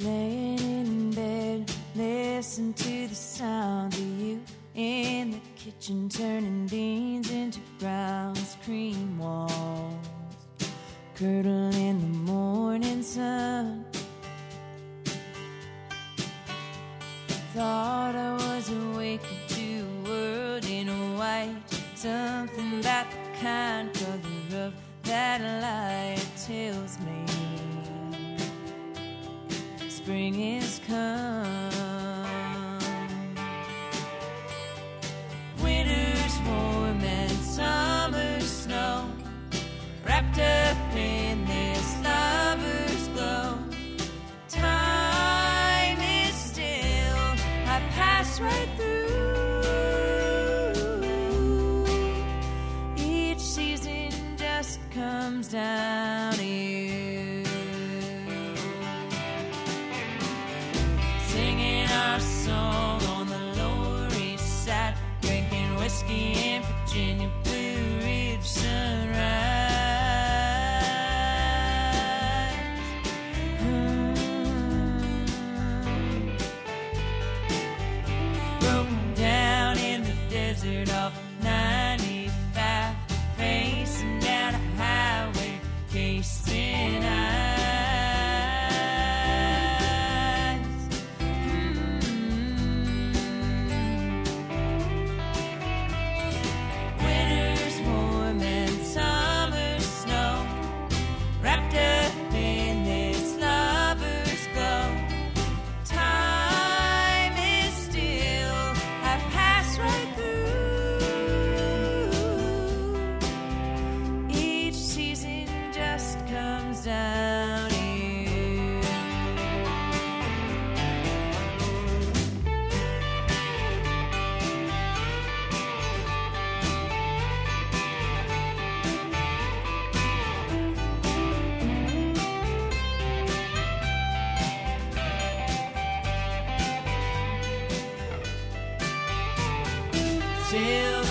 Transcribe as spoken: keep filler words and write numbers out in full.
laying in bed, listen to the sound of you in the kitchen, turning beans into browns, cream walls, curdle in the morning sun. Thought I was awakened to a world in white, something about the kind color of that light tells me spring is come. Winter's warm and summer's snow, wrapped up in this lover's glow. Time is still, I pass right through. Each season just comes down to you. Singing our song on the Lower East Side, drinking whiskey in Virginia Blue Ridge sunrise. Hmm. Broken down in the desert off ninety-five, facing down a highway, casing eyes. Mm. Winter's warm and summer's snow, wrapped up in this lover's glow. Time is still, I pass right through. Each season just comes down to you. Silver